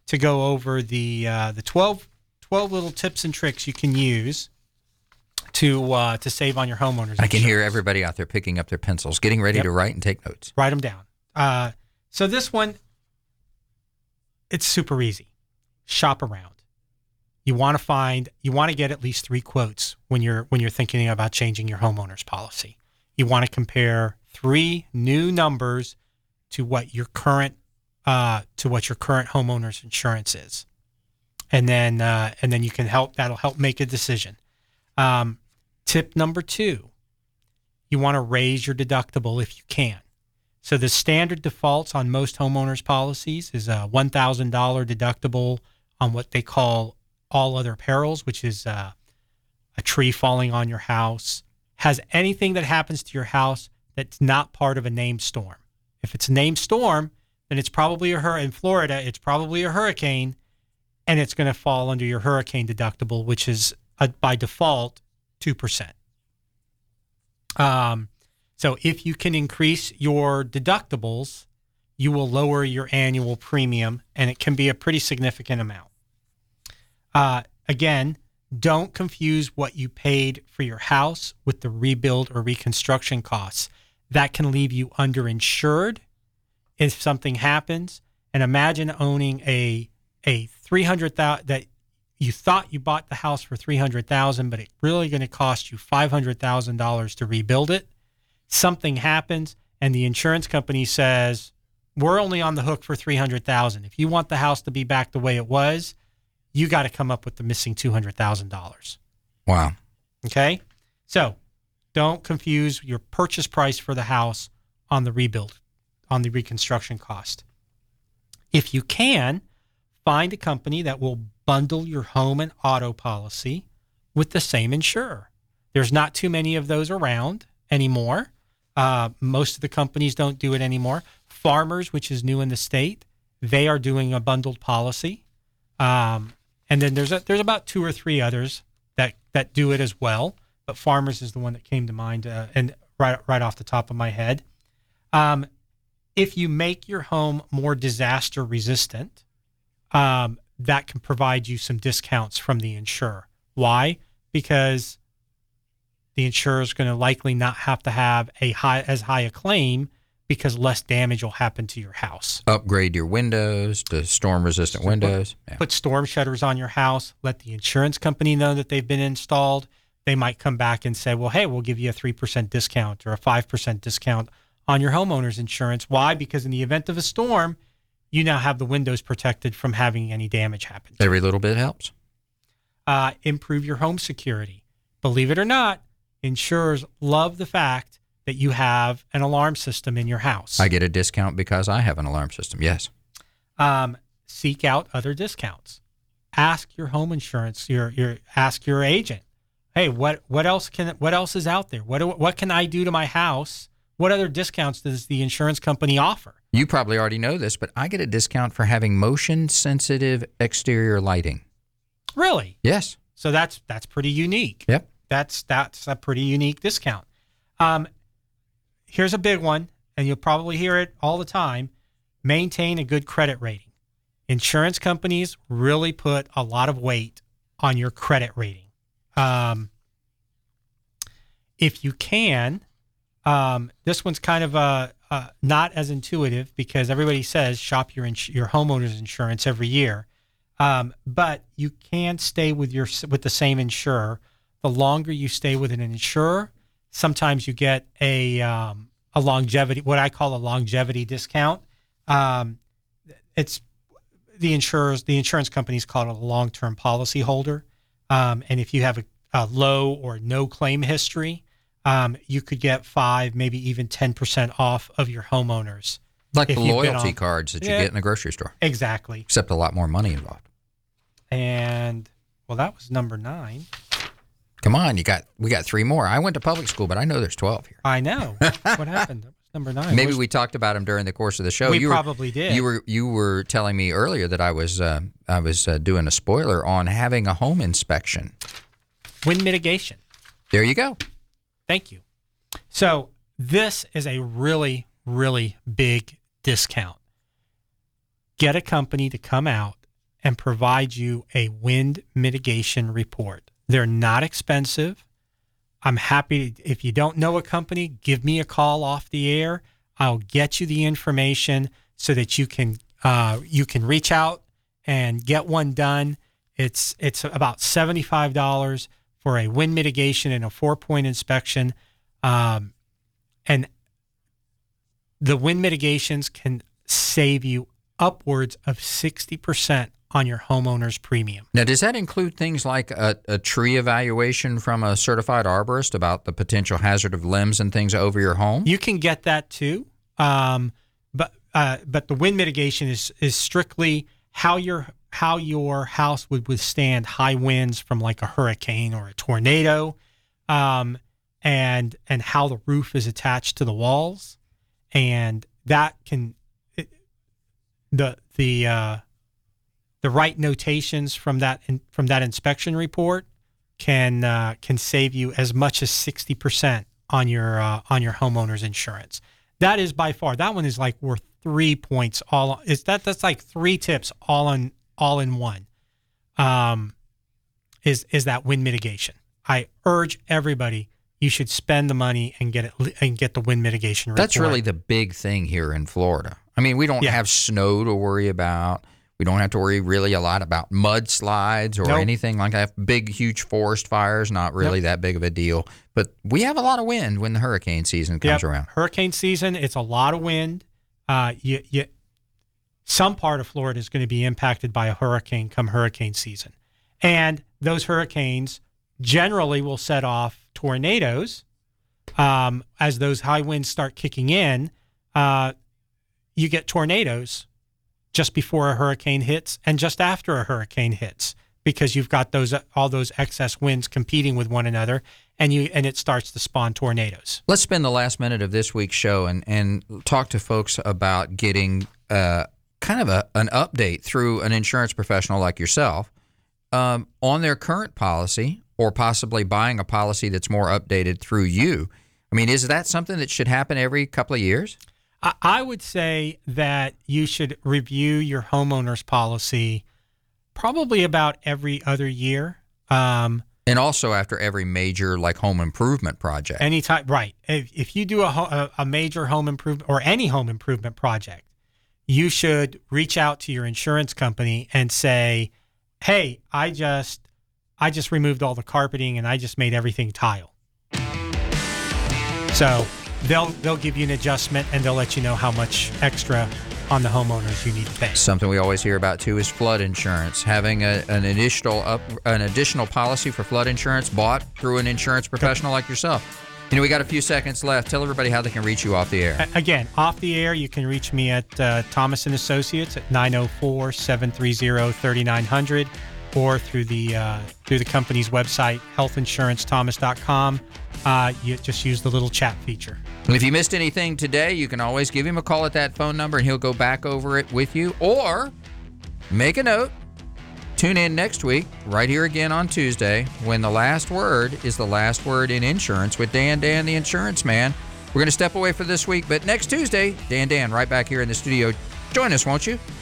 E: to go over the uh, the twelve, twelve little tips and tricks you can use to uh, to save on your homeowners insurance.
D: I can hear everybody out there picking up their pencils, getting ready
E: Yep.
D: to write and take notes.
E: Write them down. Uh, so this one, it's super easy. Shop around. You want to find, you want to get at least three quotes when you're when you're thinking about changing your homeowner's policy. You want to compare three new numbers to what your current uh, to what your current homeowner's insurance is, and then uh, and then you can help. That'll help make a decision. Um, tip number two: you want to raise your deductible if you can. So the standard defaults on most homeowners policies is a one thousand dollars deductible on what they call all other perils, which is uh, a tree falling on your house. Has anything that happens to your house that's not part of a named storm. If it's a named storm, then it's probably a hur- in Florida, it's probably a hurricane, and it's going to fall under your hurricane deductible, which is uh, by default two percent. Um, so if you can increase your deductibles, you will lower your annual premium, and it can be a pretty significant amount. Uh, again, don't confuse what you paid for your house with the rebuild or reconstruction costs. That can leave you underinsured if something happens. And imagine owning a a three hundred thousand that you thought you bought the house for three hundred thousand, but it's really going to cost you five hundred thousand dollars to rebuild it. Something happens, and the insurance company says, "We're only on the hook for three hundred thousand. If you want the house to be back the way it was, you got to come up with the missing two hundred thousand dollars.
D: Wow.
E: Okay? So don't confuse your purchase price for the house on the rebuild, on the reconstruction cost. If you can, find a company that will bundle your home and auto policy with the same insurer. There's not too many of those around anymore. Uh, most of the companies don't do it anymore. Farmers, which is new in the state, they are doing a bundled policy. Um, And then there's a, there's about two or three others that, that do it as well, but Farmers is the one that came to mind uh, and right right off the top of my head. Um, if you make your home more disaster resistant, um, that can provide you some discounts from the insurer. Why? Because the insurer is going to likely not have to have a high as high a claim because less damage will happen to your house.
D: Upgrade your windows to storm-resistant windows.
E: Put, put storm shutters on your house. Let the insurance company know that they've been installed. They might come back and say, well, hey, we'll give you a three percent discount or a five percent discount on your homeowner's insurance. Why? Because in the event of a storm, you now have the windows protected from having any damage happen.
D: Every little bit helps.
E: Uh, improve your home security. Believe it or not, insurers love the fact that you have an alarm system in your house.
D: I get a discount because I have an alarm system, yes.
E: Um, seek out other discounts. Ask your home insurance, your your ask your agent, hey, what what else can what else is out there? What what can I do to my house? What other discounts does the insurance company offer?
D: You probably already know this, but I get a discount for having motion sensitive exterior lighting.
E: Really?
D: Yes.
E: So that's that's pretty unique.
D: Yep.
E: That's that's a pretty unique discount. Um, here's a big one, and you'll probably hear it all the time. Maintain a good credit rating. Insurance companies really put a lot of weight on your credit rating. Um, if you can, um, this one's kind of uh, uh, not as intuitive because everybody says shop your ins- your homeowner's insurance every year, um, but you can stay with your with the same insurer. The longer you stay with an insurer, sometimes you get a um, a longevity, what I call a longevity discount. Um, it's the insurers, the insurance companies call it a long-term policy holder. Um, and if you have a, a low or no claim history, um, you could get five, maybe even ten percent off of your homeowners.
D: Like
E: if
D: the
E: you've been
D: loyalty
E: on-
D: cards that you
E: Yeah,
D: get in a grocery store.
E: Exactly.
D: Except a lot more money involved.
E: And well, that was number nine.
D: Come on, you got we got three more. I went to public school, but I know there's twelve here.
E: I know. What happened? That was number nine.
D: Maybe
E: Where's-
D: we talked about them during the course of the show.
E: We
D: you were,
E: probably did.
D: You were you were telling me earlier that I was uh, I was uh, doing a spoiler on having a home inspection.
E: Wind mitigation.
D: There you go.
E: Thank you. So this is a really, really big discount. Get a company to come out and provide you a wind mitigation report. They're not expensive. I'm happy to, if you don't know a company, give me a call off the air. I'll get you the information so that you can uh, you can reach out and get one done. It's it's about seventy-five dollars for a wind mitigation and a four-point inspection. Um, and the wind mitigations can save you upwards of sixty percent on your homeowner's premium.
D: Now, does that include things like a, a tree evaluation from a certified arborist about the potential hazard of limbs and things over your home?
E: You can get that too, um, but uh, but the wind mitigation is is strictly how your how your house would withstand high winds from like a hurricane or a tornado, um, and and how the roof is attached to the walls, and that can it, the the uh, the right notations from that in, from that inspection report can uh, can save you as much as sixty percent on your uh, on your homeowner's insurance. That is by far, that one is like worth three points all. Is that that's like three tips all in all in one. Um, is is that wind mitigation? I urge everybody, you should spend the money and get it and get the wind mitigation report.
D: That's really the big thing here in Florida. I mean, we don't
E: Yeah.
D: have snow to worry about. We don't have to worry really a lot about mudslides or
E: Nope.
D: anything like that. Big, huge forest fires, not really
E: Nope.
D: that big of a deal. But we have a lot of wind when the hurricane season comes
E: Yep.
D: around.
E: Hurricane season, it's a lot of wind. Uh, you, you, some part of Florida is going to be impacted by a hurricane come hurricane season. And those hurricanes generally will set off tornadoes. Um, as those high winds start kicking in, uh, you get tornadoes just before a hurricane hits and just after a hurricane hits, because you've got those all those excess winds competing with one another, and you and it starts to spawn tornadoes.
D: Let's spend the last minute of this week's show and, and talk to folks about getting uh, kind of a, an update through an insurance professional like yourself um, on their current policy, or possibly buying a policy that's more updated through you. I mean, is that something that should happen every couple of years?
E: I, I would say that you should review your homeowner's policy probably about every other year. Um,
D: And also after every major like home improvement project.
E: Anytime, right. If, if you do a, ho- a, a major home improvement or any home improvement project, you should reach out to your insurance company and say, hey, I just I just removed all the carpeting and I just made everything tile. So they'll they'll give you an adjustment and they'll let you know how much extra on the homeowners you need to pay.
D: Something we always hear about too is flood insurance. Having a, an additional up, an additional policy for flood insurance bought through an insurance professional like yourself. You know, we got a few seconds left. Tell everybody how they can reach you off the air.
E: A- Again, off the air, you can reach me at uh, Thomas and Associates at nine oh four, seven three zero, three nine zero zero, or through the uh, through the company's website, health insurance thomas dot com. Uh, you just use the little chat feature.
D: And if you missed anything today, you can always give him a call at that phone number and he'll go back over it with you. Or make a note. Tune in next week, right here again on Tuesday, when the last word is the last word in insurance with Dan Dan, the insurance man. We're going to step away for this week, but next Tuesday, Dan Dan right back here in the studio. Join us, won't you?